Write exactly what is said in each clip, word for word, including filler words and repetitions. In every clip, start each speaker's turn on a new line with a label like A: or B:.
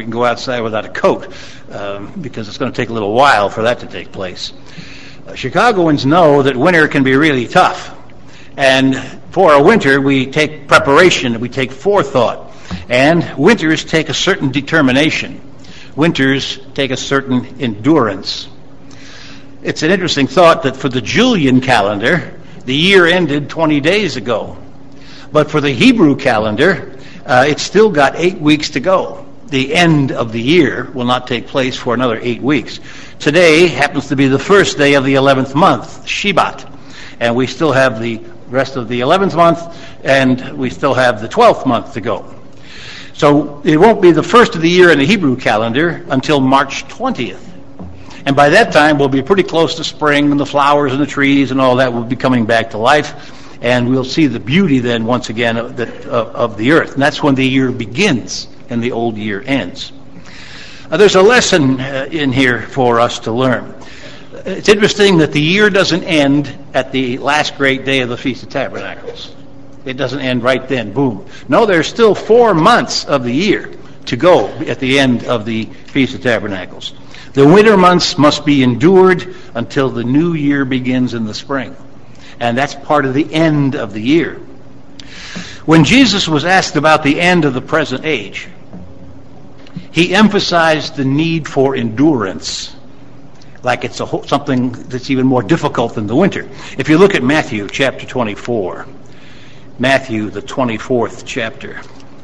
A: we can go outside without a coat, um, because it's going to take a little while for that to take place. Uh, Chicagoans know that winter can be really tough. And for a winter, we take preparation, we take forethought. And winters take a certain determination. Winters take a certain endurance. It's an interesting thought that for the Julian calendar, the year ended twenty days ago. But for the Hebrew calendar, uh, it's still got eight weeks to go. The end of the year will not take place for another eight weeks. Today happens to be the first day of the eleventh month, Shebat. And we still have the rest of the eleventh month, and we still have the twelfth month to go. So it won't be the first of the year in the Hebrew calendar until March twentieth. And by that time, we'll be pretty close to spring, and the flowers and the trees and all that will be coming back to life. And we'll see the beauty then, once again, of the, of, of the earth. And that's when the year begins and the old year ends. Uh, there's a lesson uh, in here for us to learn. It's interesting that the year doesn't end at the last great day of the Feast of Tabernacles. It doesn't end right then, boom. No, there's still four months of the year to go at the end of the Feast of Tabernacles. The winter months must be endured until the new year begins in the spring. And that's part of the end of the year. When Jesus was asked about the end of the present age, he emphasized the need for endurance, like it's a whole, something that's even more difficult than the winter. If you look at Matthew chapter twenty-four, Matthew, the twenty-fourth chapter.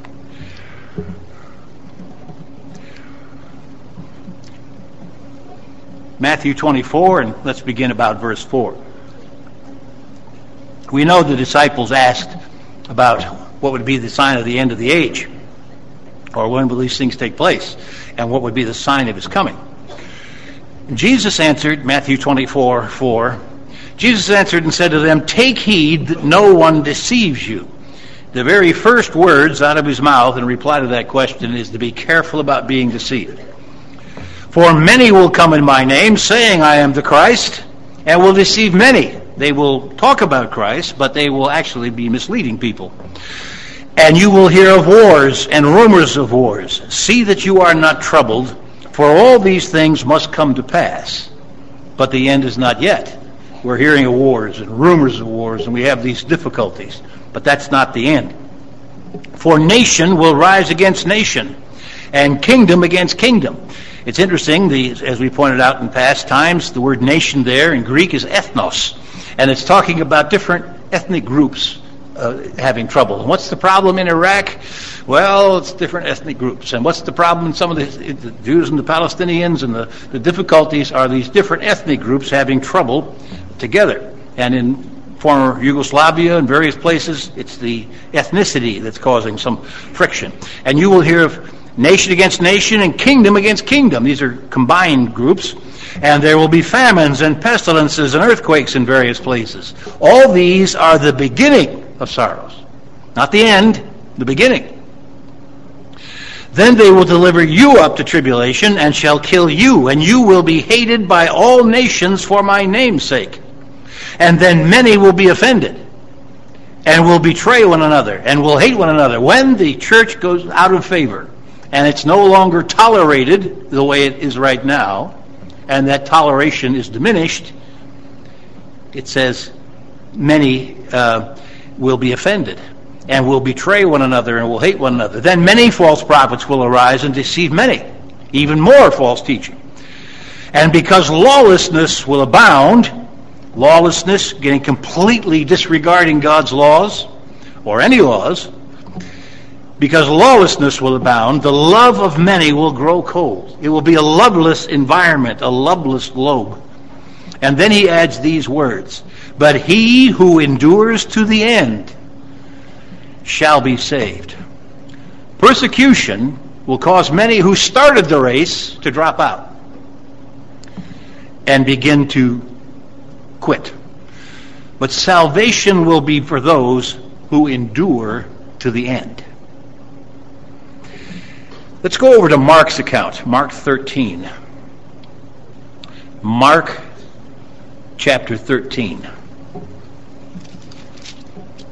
A: Matthew twenty-four, and let's begin about verse four. We know the disciples asked about what would be the sign of the end of the age, or when will these things take place, and what would be the sign of his coming. Jesus answered, Matthew twenty-four, four, Jesus answered and said to them, "Take heed that no one deceives you." The very first words out of his mouth in reply to that question is to be careful about being deceived. "For many will come in my name, saying, 'I am the Christ,' and will deceive many." They will talk about Christ, but they will actually be misleading people. "And you will hear of wars and rumors of wars. See that you are not troubled, for all these things must come to pass, but the end is not yet." We're hearing of wars and rumors of wars, and we have these difficulties, but that's not the end. "For nation will rise against nation, and kingdom against kingdom." It's interesting, the, as we pointed out in past times, the word nation there in Greek is ethnos, and it's talking about different ethnic groups uh, having trouble. And what's the problem in Iraq? Well, it's different ethnic groups. And what's the problem in some of the, the Jews and the Palestinians, and the, the difficulties are these different ethnic groups having trouble together. And in former Yugoslavia and various places, it's the ethnicity that's causing some friction. "And you will hear of nation against nation and kingdom against kingdom." These are combined groups. "And there will be famines and pestilences and earthquakes in various places. All these are the beginning of sorrows." Not the end, the beginning. "Then they will deliver you up to tribulation and shall kill you, and you will be hated by all nations for my name's sake. And then many will be offended and will betray one another and will hate one another." When the church goes out of favor and it's no longer tolerated the way it is right now, and that toleration is diminished, it says many uh, will be offended and will betray one another and will hate one another. "Then many false prophets will arise and deceive many," even more false teaching. "And because lawlessness will abound," lawlessness, getting completely disregarding God's laws or any laws, "because lawlessness will abound, the love of many will grow cold." It will be a loveless environment, a loveless globe. And then he adds these words, "But he who endures to the end shall be saved." Persecution will cause many who started the race to drop out and begin to quit. But salvation will be for those who endure to the end. Let's go over to Mark's account, Mark thirteen. Mark chapter thirteen.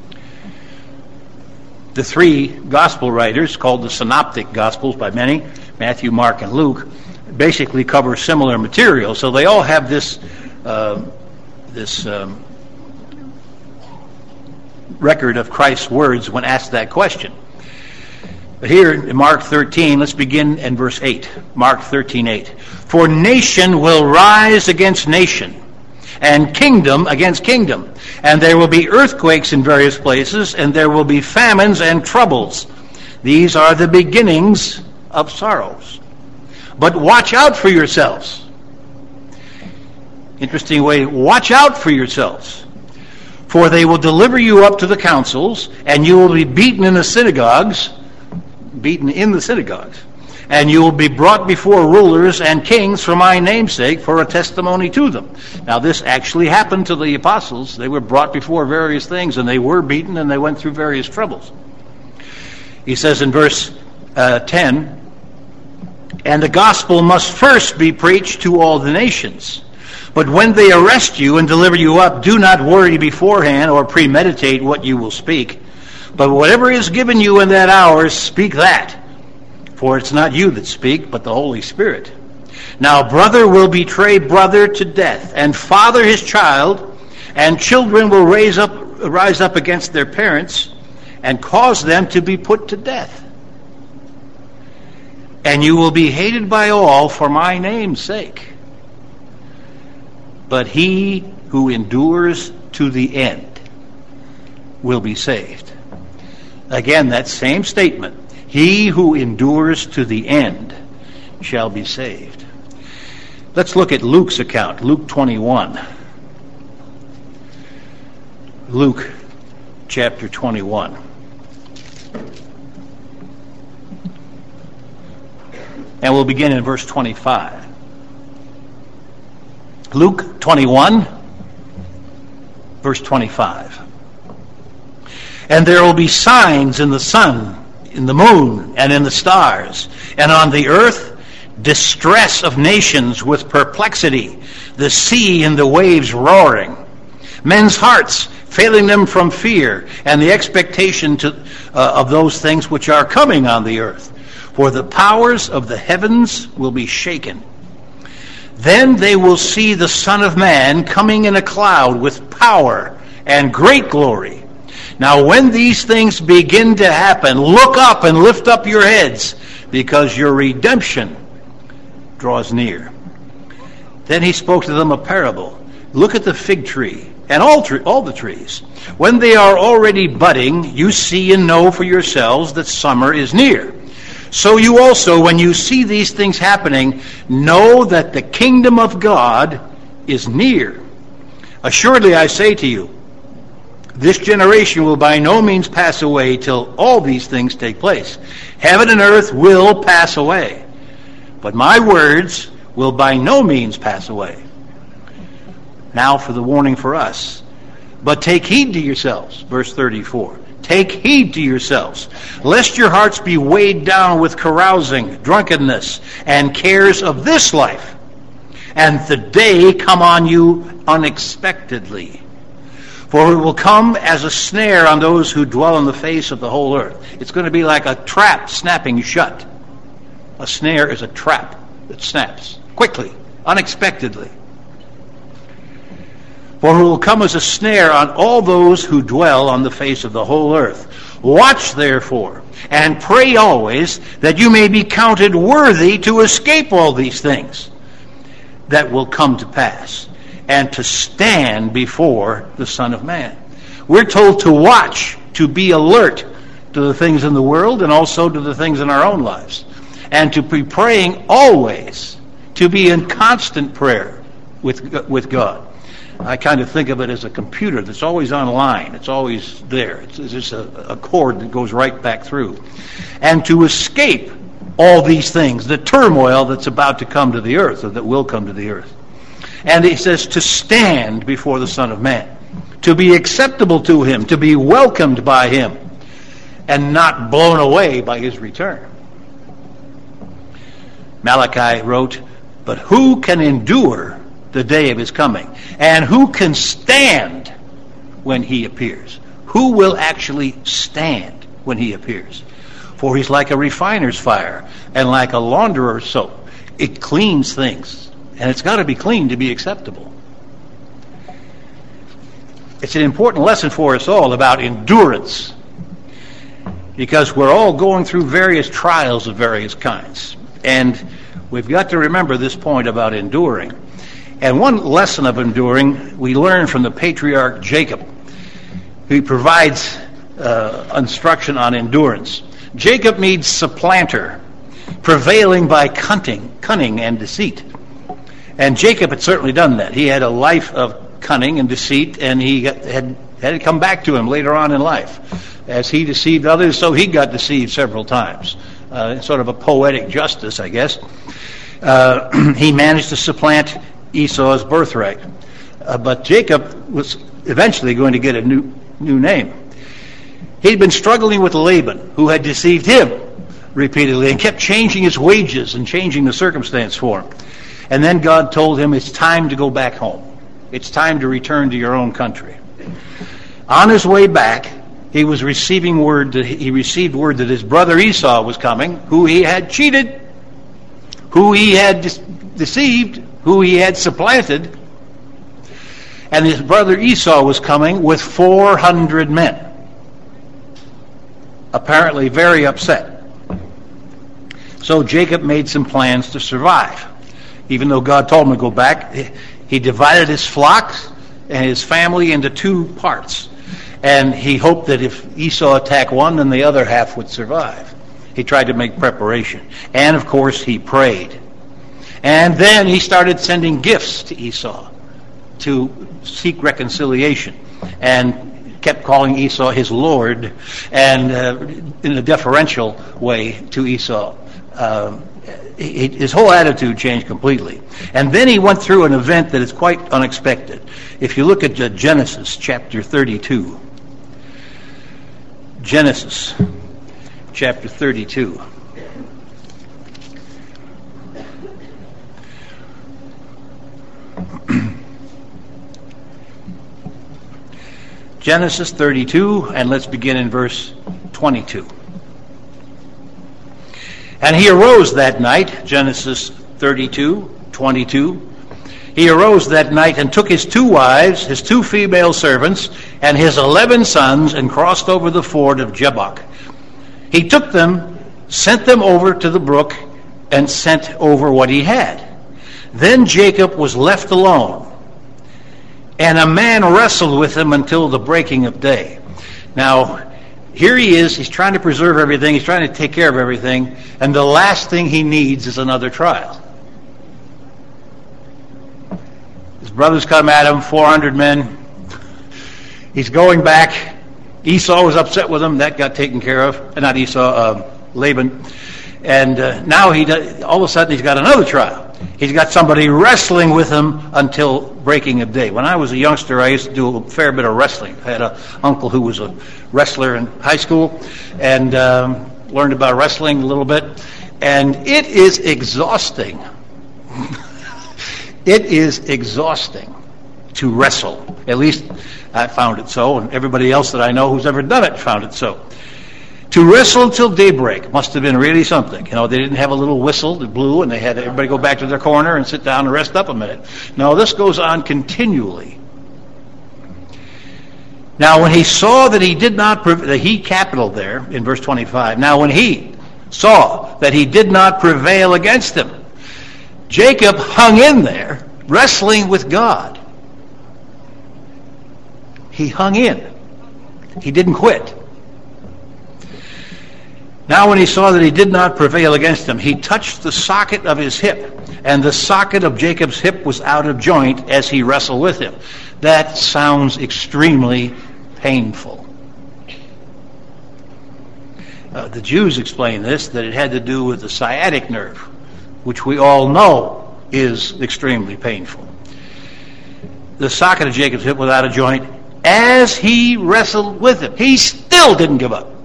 A: The three gospel writers, called the synoptic gospels by many, Matthew, Mark, and Luke, basically cover similar material. So they all have this uh, this um, record of Christ's words when asked that question. But here in Mark thirteen, let's begin in verse eight. Mark thirteen eight. For nation will rise against nation, and kingdom against kingdom. And there will be earthquakes in various places, and there will be famines and troubles. These are the beginnings of sorrows. But watch out for yourselves. Interesting way. Watch out for yourselves. For they will deliver you up to the councils, and you will be beaten in the synagogues, beaten in the synagogues, and you will be brought before rulers and kings for my name's sake, for a testimony to them. Now this actually happened to the apostles. They were brought before various things, and they were beaten, and they went through various troubles. He says in verse uh, ten, and the gospel must first be preached to all the nations. But when they arrest you and deliver you up, do not worry beforehand or premeditate what you will speak. But whatever is given you in that hour, speak that. For it's not you that speak, but the Holy Spirit. Now brother will betray brother to death, and father his child, and children will raise up, rise up against their parents, and cause them to be put to death. And you will be hated by all for my name's sake. But he who endures to the end will be saved. Again, that same statement. He who endures to the end shall be saved. Let's look at Luke's account, Luke twenty-one. Luke chapter twenty-one. And we'll begin in verse twenty-five. Luke twenty-one, verse twenty-five. And there will be signs in the sun, in the moon, and in the stars, and on the earth distress of nations with perplexity, the sea and the waves roaring, men's hearts failing them from fear, and the expectation to, uh, of those things which are coming on the earth. For the powers of the heavens will be shaken. Then they will see the Son of Man coming in a cloud with power and great glory. Now when these things begin to happen, look up and lift up your heads, because your redemption draws near. Then he spoke to them a parable. Look at the fig tree and all, tre- all the trees. When they are already budding, you see and know for yourselves that summer is near. So you also, when you see these things happening, know that the kingdom of God is near. Assuredly I say to you, this generation will by no means pass away till all these things take place. Heaven and earth will pass away, but my words will by no means pass away. Now for the warning for us. But take heed to yourselves, verse thirty-four. Take heed to yourselves, lest your hearts be weighed down with carousing, drunkenness, and cares of this life, and the day come on you unexpectedly. For it will come as a snare on those who dwell on the face of the whole earth. It's going to be like a trap snapping shut. A snare is a trap that snaps quickly, unexpectedly. For it will come as a snare on all those who dwell on the face of the whole earth. Watch therefore, and pray always, that you may be counted worthy to escape all these things that will come to pass, and to stand before the Son of Man. We're told to watch, to be alert to the things in the world and also to the things in our own lives, and to be praying always, to be in constant prayer with, with God. I kind of think of it as a computer that's always online. It's always there. It's, it's just a, a cord that goes right back through. And to escape all these things, the turmoil that's about to come to the earth, or that will come to the earth. And he says to stand before the Son of Man, to be acceptable to him, to be welcomed by him, and not blown away by his return. Malachi wrote, but who can endure the day of his coming? And who can stand when he appears? Who will actually stand when he appears? For he's like a refiner's fire and like a launderer's soap. It cleans things, and it's got to be clean to be acceptable. It's an important lesson for us all about endurance, because we're all going through various trials of various kinds. And we've got to remember this point about enduring. And one lesson of enduring we learn from the patriarch Jacob, who provides uh, instruction on endurance. Jacob means supplanter, prevailing by cunning, cunning and deceit. And Jacob had certainly done that. He had a life of cunning and deceit, and he got, had had it come back to him later on in life. As he deceived others, so he got deceived several times. Uh, sort of a poetic justice, I guess. Uh, he managed to supplant Esau's birthright. Uh, but Jacob was eventually going to get a new new name. He'd been struggling with Laban, who had deceived him repeatedly and kept changing his wages and changing the circumstance for him. And then God told him, it's time to go back home. It's time to return to your own country. On his way back, he was receiving word that he received word that his brother Esau was coming, who he had cheated, who he had deceived, who he had supplanted. And his brother Esau was coming with four hundred men. Apparently very upset. So Jacob made some plans to survive. Even though God told him to go back, he divided his flocks and his family into two parts. And he hoped that if Esau attacked one, then the other half would survive. He tried to make preparation. And, of course, he prayed. And then he started sending gifts to Esau to seek reconciliation, and kept calling Esau his Lord, and uh, in a deferential way to Esau. Uh, he, his whole attitude changed completely. And then he went through an event that is quite unexpected. If you look at uh, Genesis chapter thirty-two. Genesis chapter thirty-two. Genesis thirty-two, and let's begin in verse twenty-two. And he arose that night, Genesis thirty-two, twenty-two. He arose that night and took his two wives, his two female servants, and his eleven sons, and crossed over the ford of Jabbok. He took them, sent them over to the brook, and sent over what he had. Then Jacob was left alone, and a man wrestled with him until the breaking of day. Now, here he is. He's trying to preserve everything. He's trying to take care of everything. And the last thing he needs is another trial. His brothers come at him, four hundred men. He's going back. Esau was upset with him. That got taken care of. Not Esau, uh, Laban. And uh, now he does, all of a sudden he's got another trial. He's got somebody wrestling with him until breaking of day. When I was a youngster, I used to do a fair bit of wrestling. I had an uncle who was a wrestler in high school, and um, learned about wrestling a little bit. And it is exhausting. It is exhausting to wrestle. At least I found it so, and everybody else that I know who's ever done it found it so. To wrestle until daybreak must have been really something. You know, they didn't have a little whistle that blew and they had everybody go back to their corner and sit down and rest up a minute. No, this goes on continually. Now, when he saw that he did not, the he capital there in verse twenty-five. Now, when he saw that he did not prevail against him, Jacob hung in there, wrestling with God. He hung in. He didn't quit. Now when he saw that he did not prevail against him, he touched the socket of his hip, and the socket of Jacob's hip was out of joint as he wrestled with him. That sounds extremely painful. Uh, the Jews explain this, that it had to do with the sciatic nerve, which we all know is extremely painful. The socket of Jacob's hip was out of joint as he wrestled with him. He still didn't give up.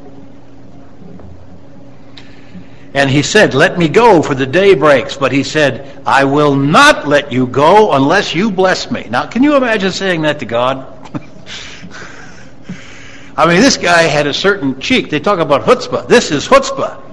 A: And he said, let me go, for the day breaks. But he said, I will not let you go unless you bless me. Now, can you imagine saying that to God? I mean, this guy had a certain cheek. They talk about chutzpah. This is chutzpah.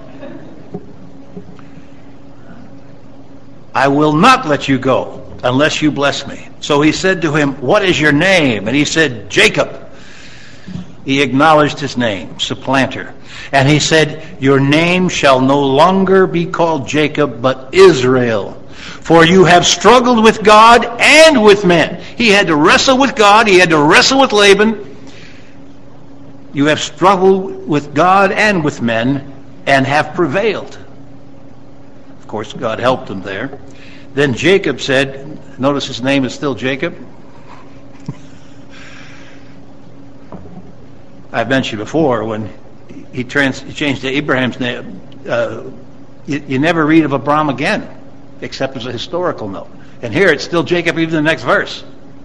A: I will not let you go unless you bless me. So he said to him, what is your name? And he said, Jacob. He acknowledged his name, supplanter. And he said, your name shall no longer be called Jacob, but Israel. For you have struggled with God and with men. He had to wrestle with God. He had to wrestle with Laban. You have struggled with God and with men and have prevailed. Of course, God helped him there. Then Jacob said, notice his name is still Jacob. I've mentioned before, when he, trans, he changed to Abraham's name, uh, you, you never read of Abram again, except as a historical note. And here it's still Jacob, even the next verse.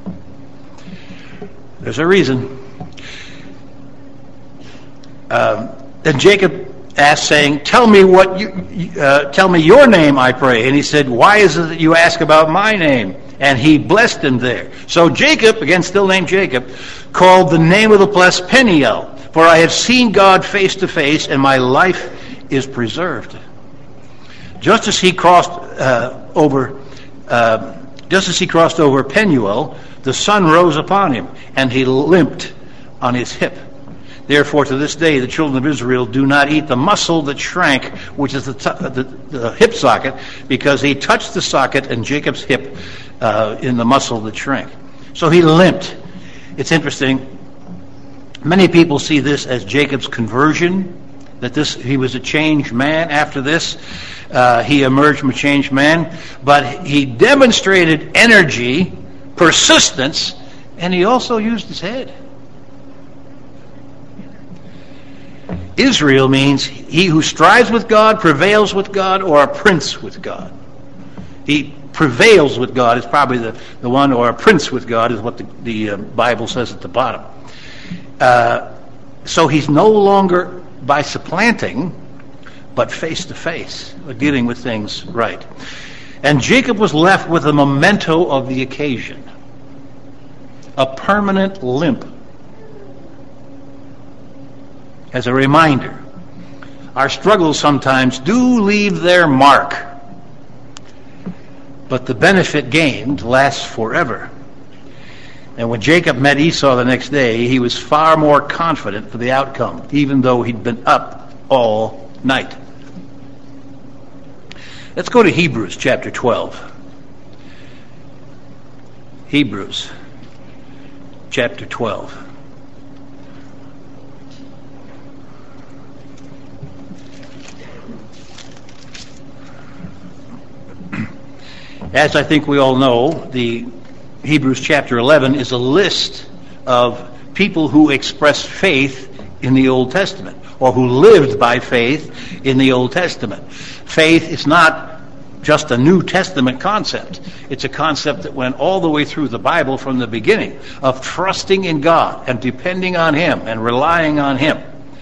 A: There's a reason. Um, then Jacob asked, saying, tell me what you, uh, tell me your name, I pray. And he said, why is it that you ask about my name? And he blessed him there. So Jacob, again still named Jacob, called the name of the place Peniel, for I have seen God face to face, and my life is preserved. Just as he crossed uh, over, uh, just as he crossed over Peniel, the sun rose upon him, and he limped on his hip. Therefore, to this day, the children of Israel do not eat the muscle that shrank, which is the, t- the, the hip socket, because he touched the socket in Jacob's hip uh, in the muscle that shrank. So he limped. It's interesting. Many people see this as Jacob's conversion, that this he was a changed man after this. Uh, he emerged from a changed man. But he demonstrated energy, persistence, and he also used his head. Israel means he who strives with God, prevails with God, or a prince with God. He prevails with God is probably the, the one, or a prince with God is what the, the uh, Bible says at the bottom. Uh, so he's no longer by supplanting, but face to face, dealing with things right. And Jacob was left with a memento of the occasion, a permanent limp. As a reminder, our struggles sometimes do leave their mark, but the benefit gained lasts forever. And when Jacob met Esau the next day, he was far more confident for the outcome, even though he'd been up all night. Let's go to Hebrews chapter twelve. Hebrews chapter twelve. As I think we all know, the Hebrews chapter eleven is a list of people who expressed faith in the Old Testament, or who lived by faith in the Old Testament. Faith is not just a New Testament concept. It's a concept that went all the way through the Bible from the beginning, of trusting in God and depending on Him and relying on Him.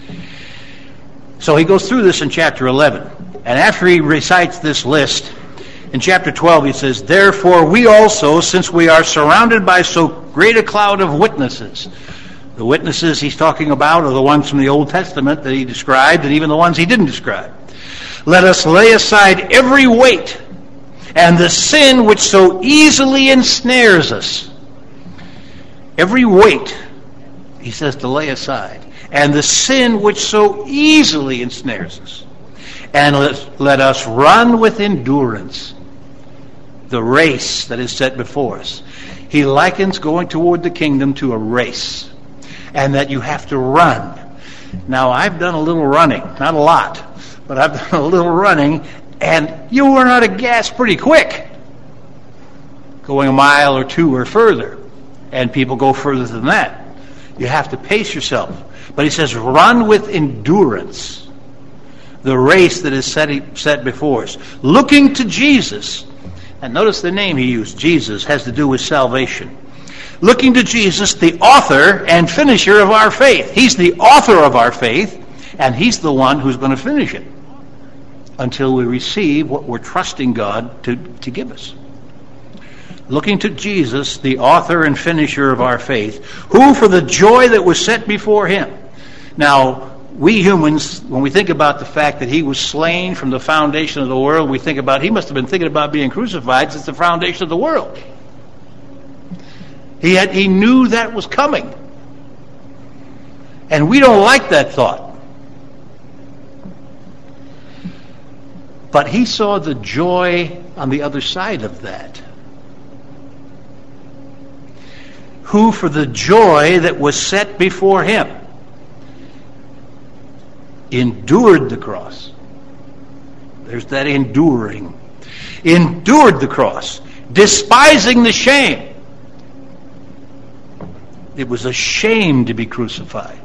A: So he goes through this in chapter eleven. And after he recites this list, in chapter twelve, he says, therefore we also, since we are surrounded by so great a cloud of witnesses. The witnesses he's talking about are the ones from the Old Testament that he described, and even the ones he didn't describe. Let us lay aside every weight and the sin which so easily ensnares us. Every weight, he says, to lay aside. And the sin which so easily ensnares us. And let, let us run with endurance the race that is set before us. He likens going toward the kingdom to a race, and that you have to run. Now, I've done a little running, not a lot, but I've done a little running, and you run out of gas pretty quick, going a mile or two or further, and people go further than that. You have to pace yourself. But he says, run with endurance the race that is set, set before us, looking to Jesus. And notice the name he used, Jesus, has to do with salvation. Looking to Jesus, the author and finisher of our faith. He's the author of our faith, and he's the one who's going to finish it until we receive what we're trusting God to, to give us. Looking to Jesus, the author and finisher of our faith, who for the joy that was set before him. Now, we humans, when we think about the fact that he was slain from the foundation of the world, we think about, he must have been thinking about being crucified since the foundation of the world. He had, he knew that was coming. And we don't like that thought. But he saw the joy on the other side of that. Who, for the joy that was set before him, endured the cross. There's that enduring. Endured the cross, despising the shame. It was a shame to be crucified.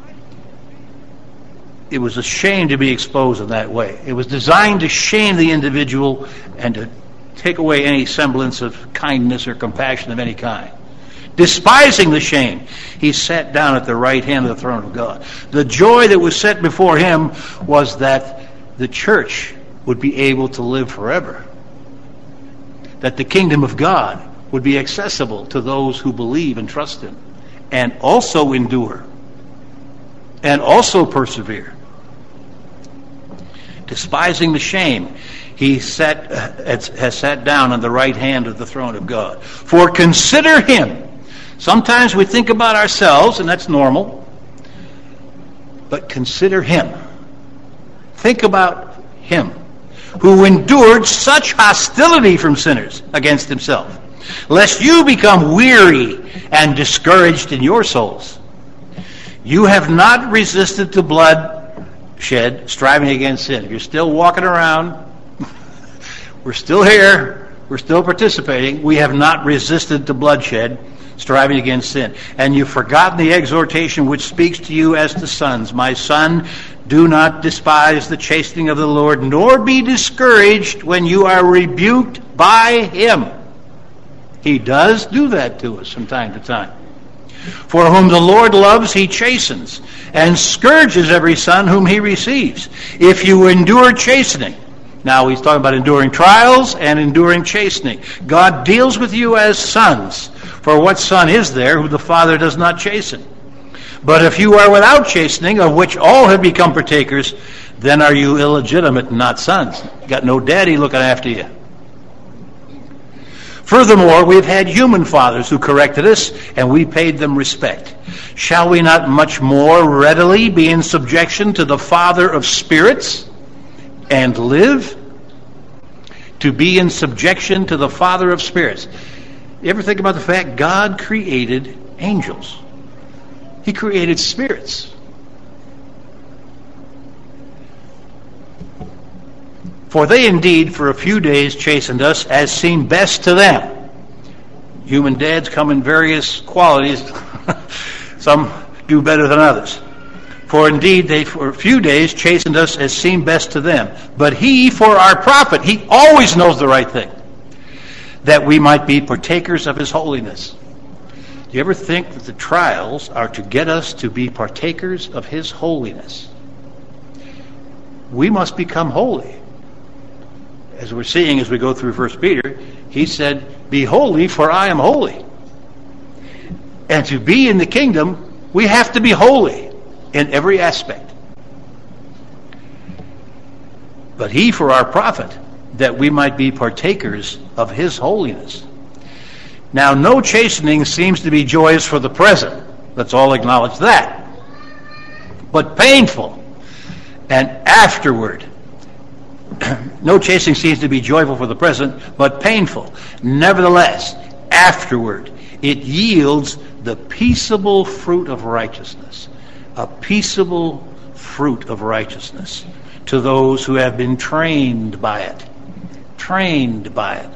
A: It was a shame to be exposed in that way. It was designed to shame the individual and to take away any semblance of kindness or compassion of any kind. Despising the shame, he sat down at the right hand of the throne of God. The joy that was set before him was that the church would be able to live forever. That the kingdom of God would be accessible to those who believe and trust him, and also endure, and also persevere. Despising the shame, he sat, has sat down on the right hand of the throne of God. For consider him. Sometimes we think about ourselves, and that's normal. But consider him. Think about him, who endured such hostility from sinners against himself, lest you become weary and discouraged in your souls. You have not resisted to bloodshed, striving against sin. You're still walking around. We're still here. We're still participating. We have not resisted to bloodshed, striving against sin. And you've forgotten the exhortation which speaks to you as to sons. My son, do not despise the chastening of the Lord, nor be discouraged when you are rebuked by him. He does do that to us from time to time. For whom the Lord loves, he chastens, and scourges every son whom he receives. If you endure chastening, now he's talking about enduring trials and enduring chastening. God deals with you as sons. For what son is there who the Father does not chasten? But if you are without chastening, of which all have become partakers, then are you illegitimate and not sons. You got no daddy looking after you. Furthermore, we've had human fathers who corrected us, and we paid them respect. Shall we not much more readily be in subjection to the Father of spirits and live? To be in subjection to the Father of spirits. You ever think about the fact God created angels? He created spirits. For they indeed for a few days chastened us as seemed best to them. Human dads come in various qualities. Some do better than others. For indeed they for a few days chastened us as seemed best to them. But he for our profit, he always knows the right thing, that we might be partakers of his holiness. Do you ever think that the trials are to get us to be partakers of his holiness? We must become holy. As we're seeing as we go through First Peter, he said, be holy, for I am holy. And to be in the kingdom, we have to be holy in every aspect. But he for our profit, that we might be partakers of his holiness. Now, no chastening seems to be joyous for the present. Let's all acknowledge that. But painful. And afterward, no chastening seems to be joyful for the present, but painful. Nevertheless, afterward, it yields the peaceable fruit of righteousness. A peaceable fruit of righteousness to those who have been trained by it. Trained by it.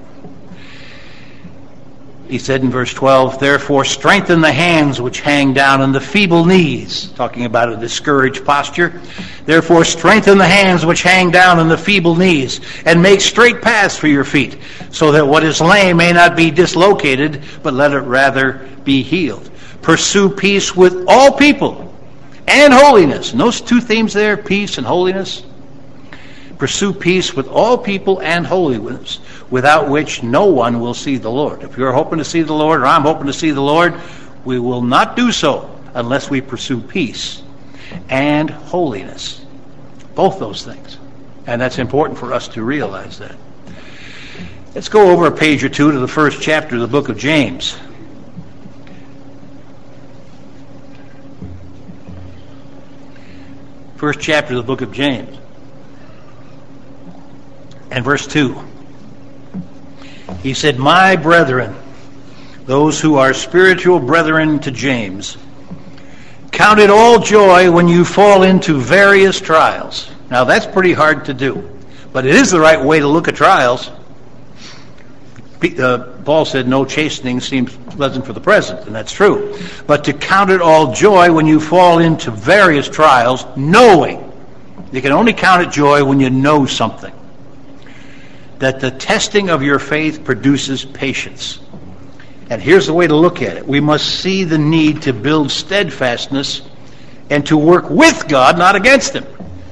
A: He said in verse twelve, therefore strengthen the hands which hang down and the feeble knees, talking about a discouraged posture. Therefore strengthen the hands which hang down and the feeble knees, and make straight paths for your feet, so that what is lame may not be dislocated, but let it rather be healed. Pursue peace with all people and holiness. And those two themes there, peace and holiness. Pursue peace with all people and holiness, without which no one will see the Lord. If you're hoping to see the Lord, or I'm hoping to see the Lord, we will not do so unless we pursue peace. and holiness. Both those things. And that's important for us to realize that. Let's go over a page or two to the first chapter of the book of James. First chapter of the book of James. And verse two. He said, "My brethren," those who are spiritual brethren to James, "count it all joy when you fall into various trials." Now that's pretty hard to do, but it is the right way to look at trials. Uh, Paul said, "No chastening seems pleasant for the present," and that's true. But to count it all joy when you fall into various trials, knowing. You can only count it joy when you know something. That the testing of your faith produces patience. And here's the way to look at it. We must see the need to build steadfastness and to work with God, not against Him.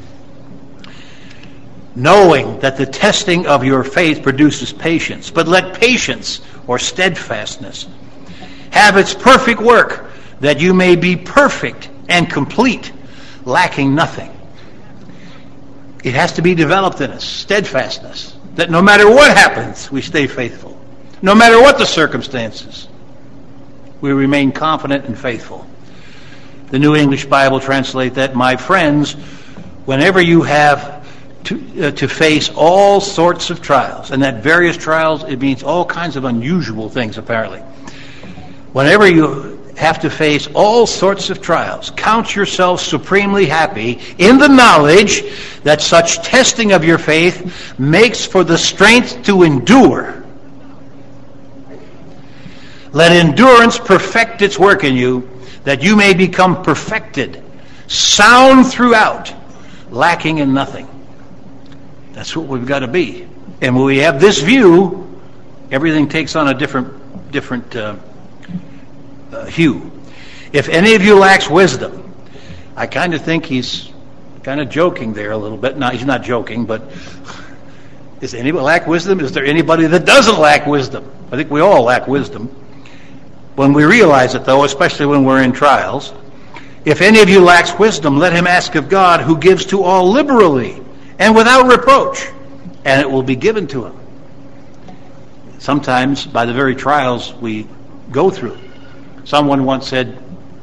A: Knowing that the testing of your faith produces patience. But let patience, or steadfastness, have its perfect work, that you may be perfect and complete, lacking nothing. It has to be developed in us, steadfastness. That no matter what happens, we stay faithful. No matter what the circumstances, we remain confident and faithful. The New English Bible translates that, "My friends, whenever you have to, uh, to face all sorts of trials," and that various trials, it means all kinds of unusual things apparently. Whenever you have to face all sorts of trials, count yourself supremely happy in the knowledge that such testing of your faith makes for the strength to endure. Let endurance perfect its work in you, that you may become perfected, sound throughout, lacking in nothing. That's what we've got to be. And when we have this view, everything takes on a different, different uh, uh, hue. "If any of you lacks wisdom," I kind of think he's kind of joking there a little bit. No, he's not joking, but does anybody lack wisdom? Is there anybody that doesn't lack wisdom? I think we all lack wisdom. When we realize it, though, especially when we're in trials, "If any of you lacks wisdom, let him ask of God, who gives to all liberally and without reproach, and it will be given to him." Sometimes, by the very trials we go through. Someone once said,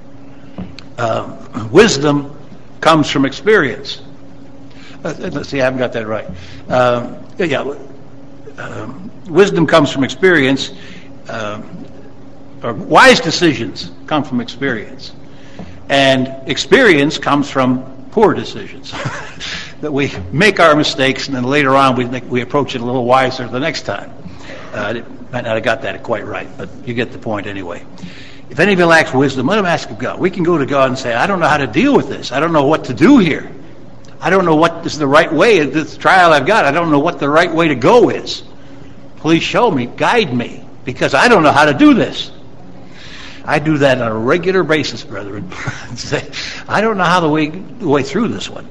A: uh, wisdom comes from experience. Uh, let's see, I haven't got that right. Uh, yeah, uh, wisdom comes from experience, uh, or wise decisions come from experience. And experience comes from poor decisions. That we make our mistakes, and then later on we think we approach it a little wiser the next time. Uh, I might not have got that quite right, but you get the point anyway. If any of you lacks wisdom, let him ask of God. We can go to God and say, "I don't know how to deal with this. I don't know what to do here. I don't know what is the right way. This trial I've got, I don't know what the right way to go is. Please show me, guide me, because I don't know how to do this." I do that on a regular basis, brethren. Say, I don't know how the way, the way through this one.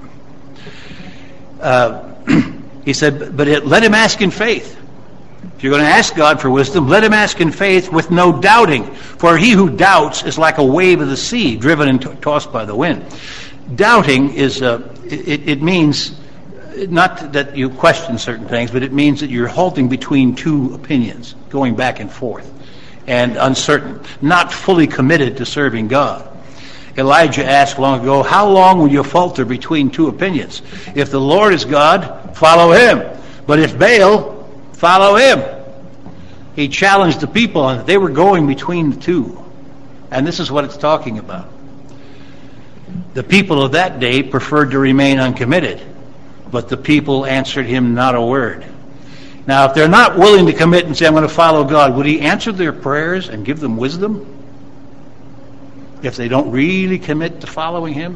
A: Uh, he said, but it, let him ask in faith. If you're going to ask God for wisdom, let him ask in faith with no doubting. For he who doubts is like a wave of the sea, driven and t- tossed by the wind. Doubting is, uh, it, it means not that you question certain things, but it means that you're halting between two opinions, going back and forth, and uncertain, not fully committed to serving God. Elijah asked long ago, "How long will you falter between two opinions? If the Lord is God, follow him. But if Baal, follow him." He challenged the people, and they were going between the two. And this is what it's talking about. The people of that day preferred to remain uncommitted, but the people answered him not a word. Now, if they're not willing to commit and say, "I'm going to follow God," would he answer their prayers and give them wisdom? If they don't really commit to following him?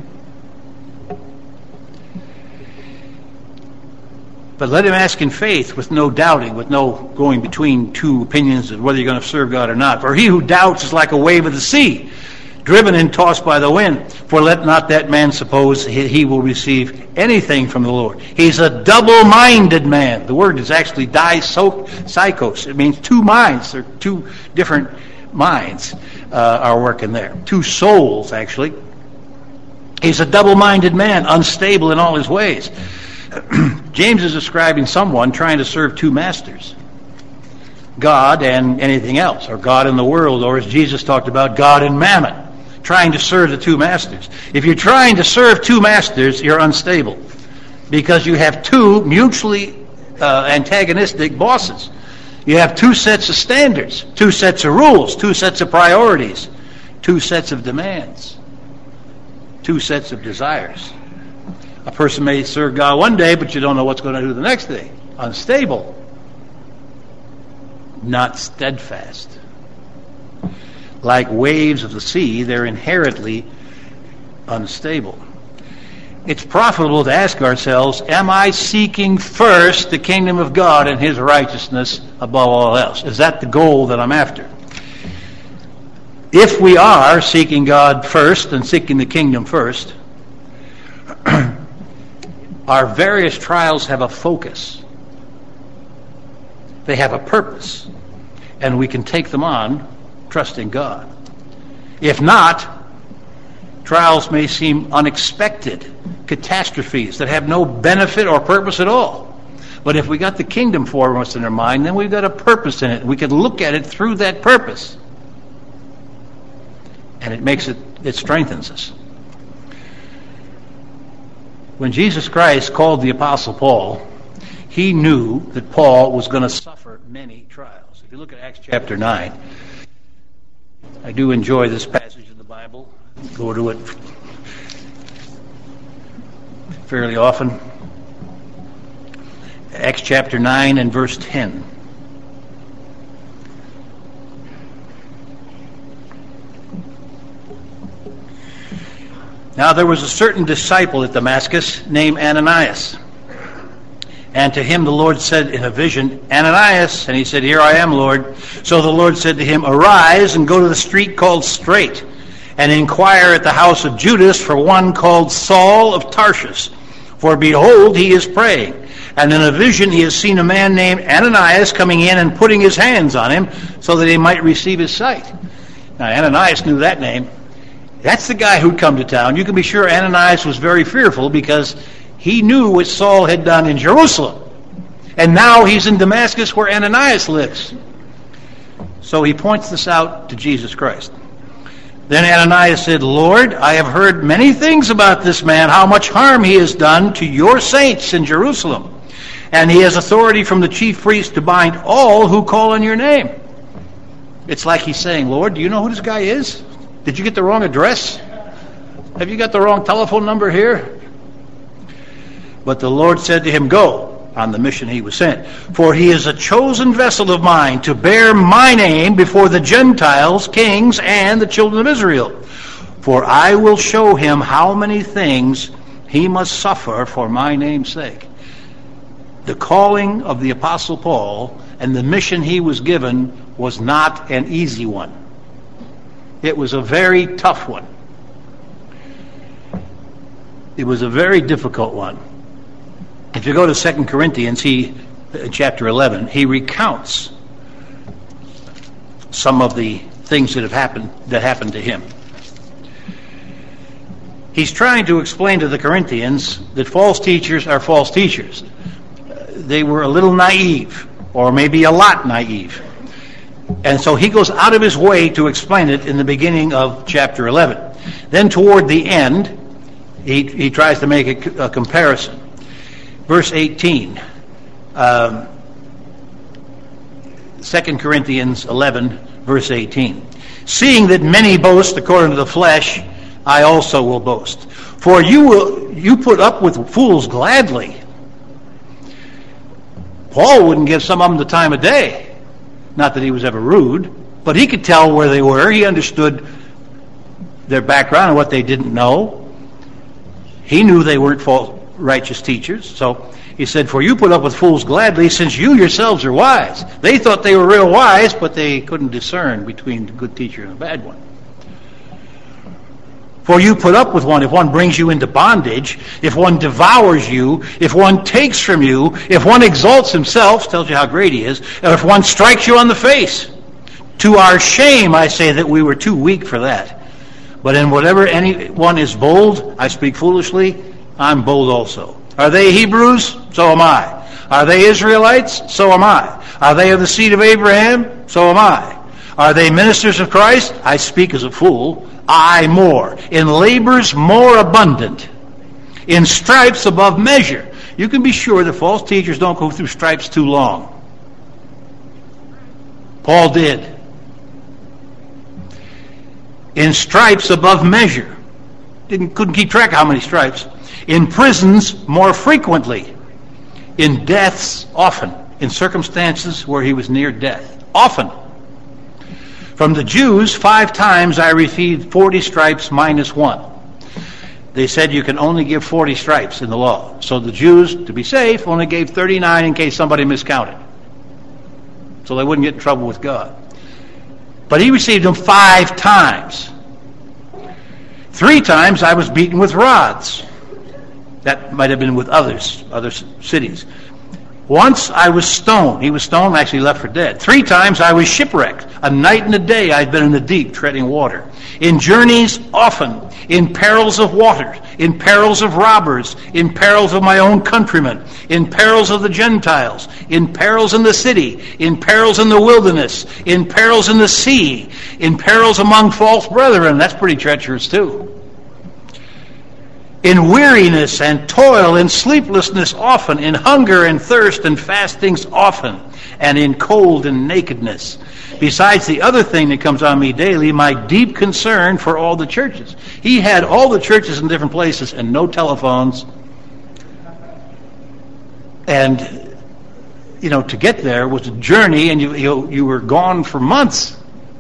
A: But let him ask in faith with no doubting, with no going between two opinions of whether you're going to serve God or not. For he who doubts is like a wave of the sea, driven and tossed by the wind. For let not that man suppose he will receive anything from the Lord. He's a double-minded man. The word is actually psychos. It means two minds. There are two different minds uh, are working there. Two souls, actually. He's a double-minded man, unstable in all his ways. James is describing someone trying to serve two masters, God and anything else, or God and the world, or as Jesus talked about, God and mammon, trying to serve the two masters. If you're trying to serve two masters, you're unstable, because you have two mutually uh, antagonistic bosses. You have two sets of standards, two sets of rules, two sets of priorities, two sets of demands, two sets of desires. A person may serve God one day, but you don't know what's going to do the next day. Unstable. Not steadfast. Like waves of the sea, they're inherently unstable. It's profitable to ask ourselves, am I seeking first the kingdom of God and His righteousness above all else? Is that the goal that I'm after? If we are seeking God first and seeking the kingdom first, our various trials have a focus. They have a purpose, and we can take them on trusting God. If not, trials may seem unexpected catastrophes that have no benefit or purpose at all. But if we got the kingdom foremost in our mind, then we've got a purpose in it. We can look at it through that purpose. And it makes it, it strengthens us. When Jesus Christ called the Apostle Paul, he knew that Paul was going to suffer many trials. If you look at Acts chapter nine, I do enjoy this passage in the Bible. Go to it fairly often. Acts chapter nine and verse ten. Now there was a certain disciple at Damascus named Ananias. And to him the Lord said in a vision, Ananias. And he said, Here I am, Lord. So the Lord said to him, Arise and go to the street called Straight, and inquire at the house of Judas for one called Saul of Tarsus. For behold, he is praying. And in a vision he has seen a man named Ananias coming in and putting his hands on him so that he might receive his sight. Now Ananias knew that name. That's the guy who'd come to town. You can be sure Ananias was very fearful because he knew what Saul had done in Jerusalem. And now he's in Damascus where Ananias lives. So he points this out to Jesus Christ. Then Ananias said, Lord, I have heard many things about this man, how much harm he has done to your saints in Jerusalem. And he has authority from the chief priest to bind all who call on your name. It's like he's saying, Lord, do you know who this guy is? Did you get the wrong address? Have you got the wrong telephone number here? But the Lord said to him, Go on the mission he was sent. For he is a chosen vessel of mine to bear my name before the Gentiles, kings, and the children of Israel. For I will show him how many things he must suffer for my name's sake. The calling of the Apostle Paul and the mission he was given was not an easy one. It was a very tough one. It was a very difficult one. If you go to Second Corinthians, he, chapter eleven, he recounts some of the things that have happened that happened to him. He's trying to explain to the Corinthians that false teachers are false teachers. They were a little naive, or maybe a lot naive. And so he goes out of his way to explain it in the beginning of chapter eleven. Then toward the end, he, he tries to make a, a comparison. Verse eighteen, um, Second Corinthians eleven, verse eighteen. Seeing that many boast according to the flesh, I also will boast. For you will you put up with fools gladly. Paul wouldn't give some of them the time of day. Not that he was ever rude, but he could tell where they were. He understood their background and what they didn't know. He knew they weren't false righteous teachers. So he said, For you put up with fools gladly, since you yourselves are wise. They thought they were real wise, but they couldn't discern between a good teacher and a bad one. For you put up with one if one brings you into bondage, if one devours you, if one takes from you, if one exalts himself, tells you how great he is, and if one strikes you on the face. To our shame, I say that we were too weak for that. But in whatever anyone is bold, I speak foolishly, I'm bold also. Are they Hebrews? So am I. Are they Israelites? So am I. Are they of the seed of Abraham? So am I. Are they ministers of Christ? I speak as a fool. I more. In labors more abundant. In stripes above measure. You can be sure that false teachers don't go through stripes too long. Paul did. In stripes above measure. Didn't, couldn't keep track of how many stripes. In prisons more frequently. In deaths often. In circumstances where he was near death. Often. From the Jews, five times I received forty stripes minus one. They said you can only give forty stripes in the law. So the Jews, to be safe, only gave thirty-nine in case somebody miscounted. So they wouldn't get in trouble with God. But he received them five times. Three times I was beaten with rods. That might have been with others, other cities. Once I was stoned. He was stoned, actually left for dead. Three times I was shipwrecked. A night and a day I'd been in the deep treading water. In journeys often. In perils of water. In perils of robbers. In perils of my own countrymen. In perils of the Gentiles. In perils in the city. In perils in the wilderness. In perils in the sea. In perils among false brethren. That's pretty treacherous too. In weariness and toil, in sleeplessness often, in hunger and thirst and fastings often, and in cold and nakedness. Besides the other thing that comes on me daily, my deep concern for all the churches. He had all the churches in different places and no telephones. And, you know, to get there was a journey, and you, you, you were gone for months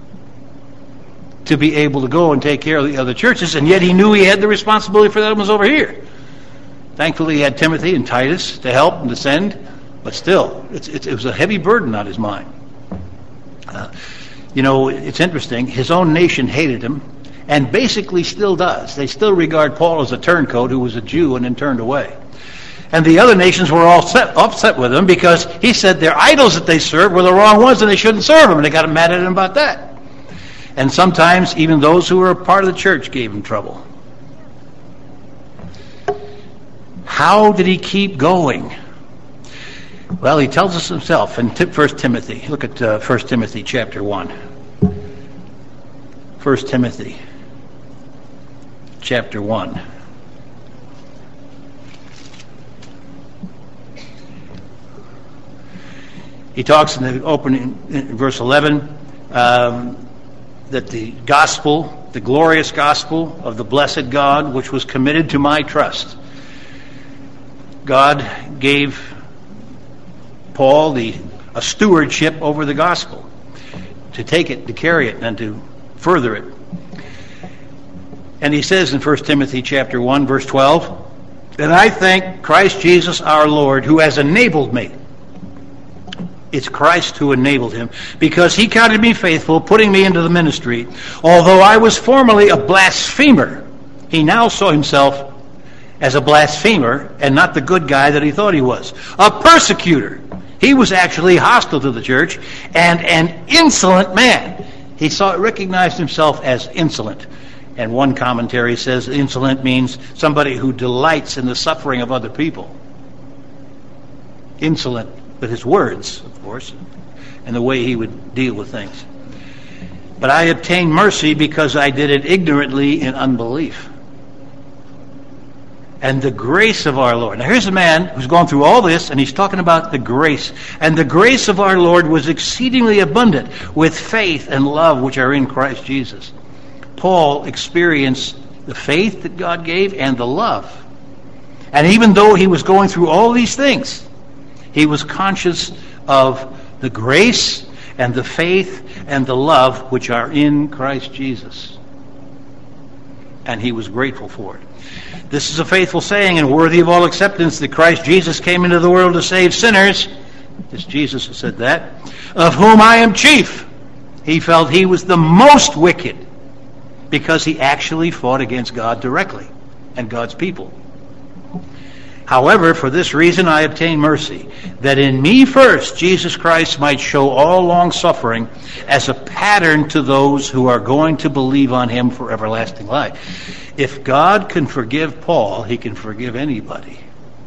A: to be able to go and take care of the other churches, and yet he knew he had the responsibility for that was over here. Thankfully, he had Timothy and Titus to help and to send, but still, it's, it's, it was a heavy burden on his mind. Uh, you know, it's interesting. His own nation hated him, and basically still does. They still regard Paul as a turncoat who was a Jew and then turned away. And the other nations were all set, upset with him because he said their idols that they served were the wrong ones and they shouldn't serve them, and they got mad at him about that. And sometimes even those who were a part of the church gave him trouble. How did he keep going? Well, he tells us himself in First Timothy. Look at uh, First Timothy chapter one. First Timothy chapter one. He talks in the opening, in verse eleven, um, that the gospel, the glorious gospel of the blessed God, which was committed to my trust. God gave Paul the a stewardship over the gospel, to take it, to carry it, and to further it. And he says in First Timothy chapter one, verse twelve, that I thank Christ Jesus our Lord, who has enabled me. It's Christ who enabled him, because he counted me faithful, putting me into the ministry. Although I was formerly a blasphemer, he now saw himself as a blasphemer and not the good guy that he thought he was. A persecutor. He was actually hostile to the church and an insolent man. He saw, recognized himself as insolent. And one commentary says insolent means somebody who delights in the suffering of other people. Insolent with his words, of course, and the way he would deal with things. But I obtained mercy because I did it ignorantly in unbelief. And the grace of our Lord. Now here's a man who's gone through all this, and he's talking about the grace. And the grace of our Lord was exceedingly abundant with faith and love which are in Christ Jesus. Paul experienced the faith that God gave and the love. And even though he was going through all these things, he was conscious of the grace and the faith and the love which are in Christ Jesus. And he was grateful for it. This is a faithful saying and worthy of all acceptance, that Christ Jesus came into the world to save sinners. It's Jesus who said that. Of whom I am chief. He felt he was the most wicked because he actually fought against God directly and God's people. However, for this reason I obtain mercy, that in me first Jesus Christ might show all long-suffering as a pattern to those who are going to believe on him for everlasting life. If God can forgive Paul, he can forgive anybody.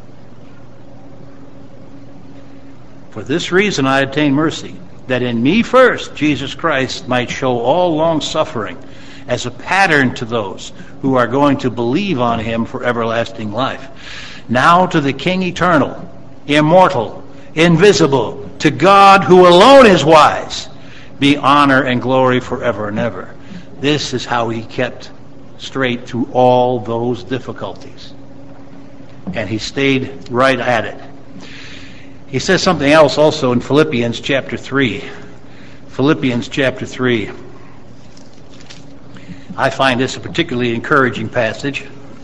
A: For this reason I obtain mercy, that in me first Jesus Christ might show all long-suffering as a pattern to those who are going to believe on him for everlasting life. Now to the King eternal, immortal, invisible, to God who alone is wise, be honor and glory forever and ever. This is how he kept straight through all those difficulties. And he stayed right at it. He says something else also in Philippians chapter three. Philippians chapter three. I find this a particularly encouraging passage.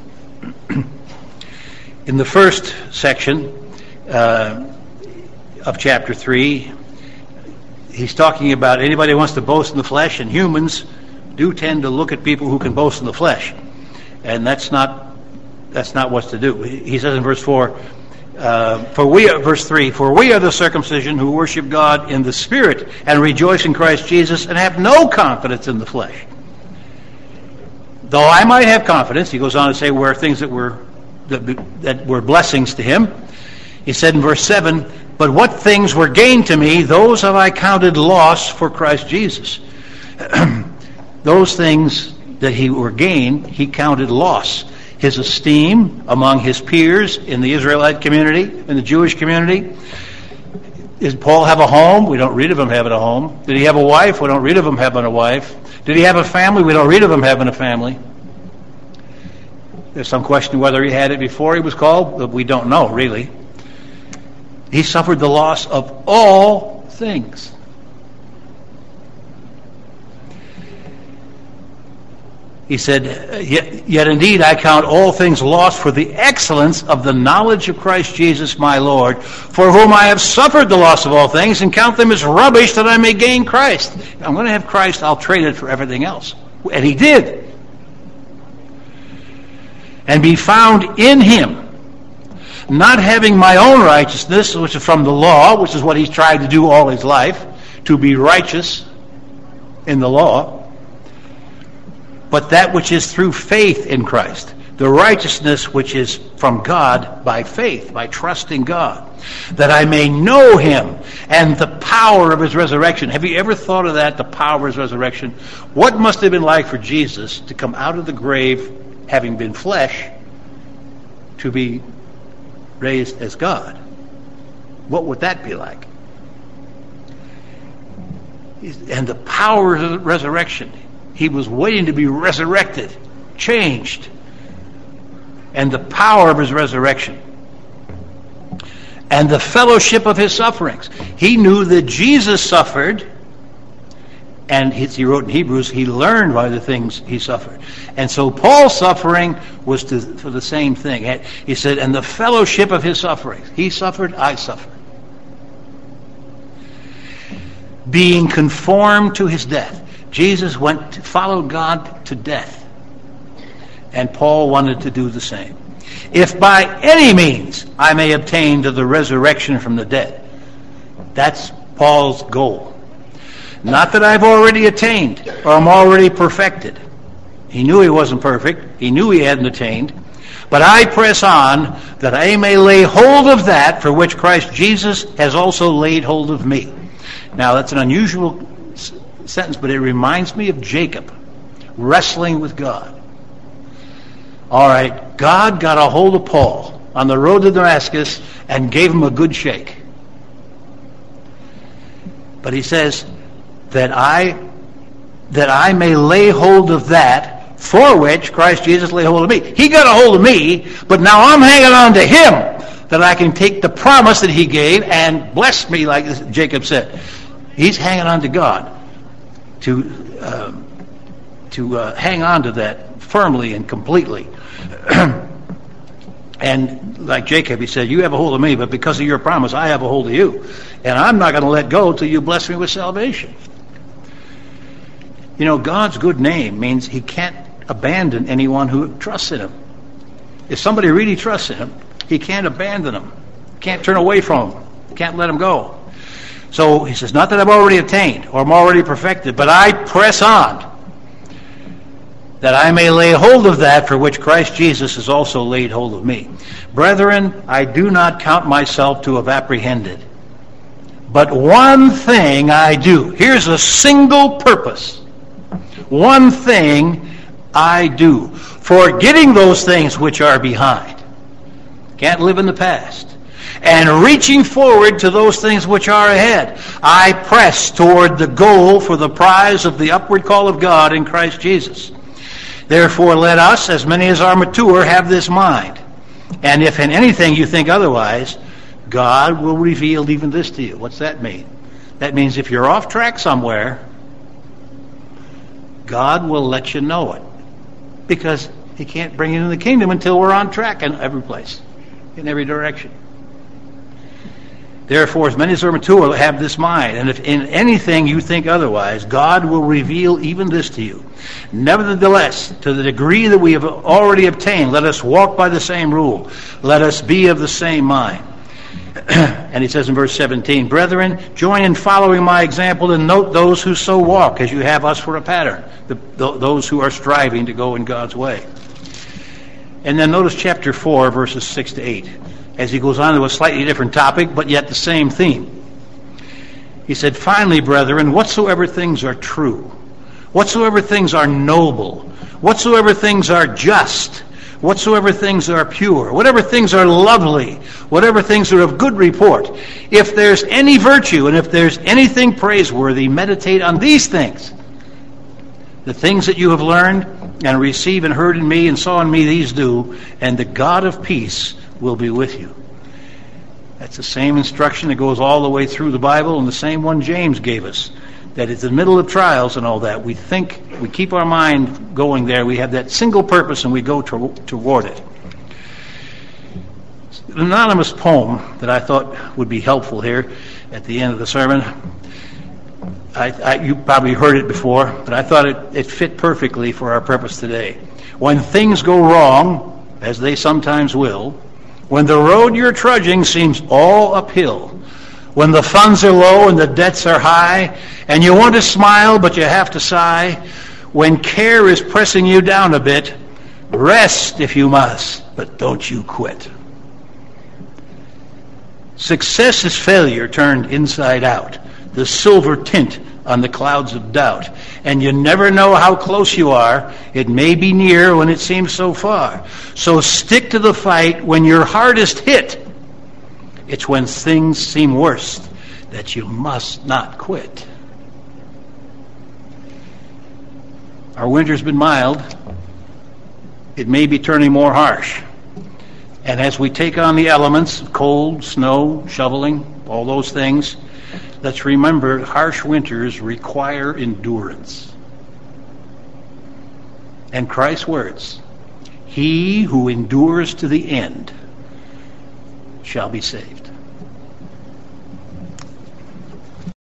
A: In the first section uh, of chapter three, he's talking about anybody who wants to boast in the flesh, and humans do tend to look at people who can boast in the flesh, and that's not that's not what's to do. He says in verse four, uh, for we are, verse three, for we are the circumcision who worship God in the Spirit and rejoice in Christ Jesus and have no confidence in the flesh. Though I might have confidence, he goes on to say, were things that were that, that were blessings to him. He said in verse seven, but what things were gained to me, those have I counted loss for Christ Jesus. Those things that he were gained, he counted loss. His esteem among his peers in the Israelite community, in the Jewish community. Did Paul have a home? We don't read of him having a home. Did he have a wife? We don't read of him having a wife. Did he have a family? We don't read of him having a family. There's some question whether he had it before he was called, but we don't know, really. He suffered the loss of all things. He said, yet, yet indeed I count all things lost for the excellence of the knowledge of Christ Jesus my Lord, for whom I have suffered the loss of all things, and count them as rubbish that I may gain Christ. I'm going to have Christ, I'll trade it for everything else. And he did. And be found in him, not having my own righteousness, which is from the law, which is what he's tried to do all his life, to be righteous in the law, but that which is through faith in Christ, the righteousness which is from God by faith, by trusting God, that I may know him and the power of his resurrection. Have you ever thought of that, the power of his resurrection? What must it have been like for Jesus to come out of the grave, having been flesh, to be raised as God? What would that be like? And the power of the resurrection. He was waiting to be resurrected, changed. And the power of his resurrection. And the fellowship of his sufferings. He knew that Jesus suffered, and he wrote in Hebrews, he learned by the things he suffered. And so Paul's suffering was to, for the same thing. He said, and the fellowship of his sufferings. He suffered, I suffered. Being conformed to his death. Jesus went to, followed God to death. And Paul wanted to do the same. If by any means I may obtain to the resurrection from the dead. That's Paul's goal. Not that I've already attained or I'm already perfected. He knew he wasn't perfect. He knew he hadn't attained. But I press on that I may lay hold of that for which Christ Jesus has also laid hold of me. Now that's an unusual s- sentence, but it reminds me of Jacob wrestling with God. All right, God got a hold of Paul on the road to Damascus and gave him a good shake. But he says that I that I may lay hold of that for which Christ Jesus lay hold of me. He got a hold of me, but now I'm hanging on to him that I can take the promise that he gave and bless me, like Jacob said. He's hanging on to God to uh, to uh, hang on to that firmly and completely. And like Jacob, he said, you have a hold of me, but because of your promise, I have a hold of you. And I'm not going to let go till you bless me with salvation. You know, God's good name means he can't abandon anyone who trusts in him. If somebody really trusts in him, He can't abandon them. Can't turn away from them. Can't let them go. So he says, not that I've already attained or I'm already perfected, but I press on, that I may lay hold of that for which Christ Jesus has also laid hold of me. Brethren, I do not count myself to have apprehended. But one thing I do. Here's a single purpose. One thing I do. Forgetting those things which are behind. Can't live in the past. And reaching forward to those things which are ahead. I press toward the goal for the prize of the upward call of God in Christ Jesus. Therefore let us, as many as are mature, have this mind. And if in anything you think otherwise, God will reveal even this to you. What's that mean? That means if you're off track somewhere, God will let you know it. Because he can't bring you into the kingdom until we're on track in every place, in every direction. Therefore, as many as are mature, have this mind. And if in anything you think otherwise, God will reveal even this to you. Nevertheless, to the degree that we have already obtained, let us walk by the same rule. Let us be of the same mind. And he says in verse seventeen, Brethren, join in following my example and note those who so walk, as you have us for a pattern, the, the, those who are striving to go in God's way. And then notice chapter four, verses six to eight, as he goes on to a slightly different topic, but yet the same theme. He said, Finally, brethren, whatsoever things are true, whatsoever things are noble, whatsoever things are just, whatsoever things are pure, whatever things are lovely, whatever things are of good report, if there's any virtue and if there's anything praiseworthy, meditate on these things. The things that you have learned and received and heard in me and saw in me, these do, and the God of peace will be with you. That's the same instruction that goes all the way through the Bible, and the same one James gave us. That it's in the middle of trials and all that, we think, we keep our mind going there, we have that single purpose and we go to, toward it. An anonymous poem that I thought would be helpful here at the end of the sermon. I, I, you probably heard it before, but I thought it, it fit perfectly for our purpose today. When things go wrong, as they sometimes will, when the road you're trudging seems all uphill, when the funds are low and the debts are high, and you want to smile but you have to sigh, when care is pressing you down a bit, rest if you must, but don't you quit. Success is failure turned inside out, the silver tint on the clouds of doubt. And you never know how close you are. It may be near when it seems so far. So stick to the fight when you're hardest hit. It's when things seem worst that you must not quit. Our winter's been mild. It may be turning more harsh. And as we take on the elements, cold, snow, shoveling, all those things, let's remember harsh winters require endurance. And Christ's words, he who endures to the end shall be saved.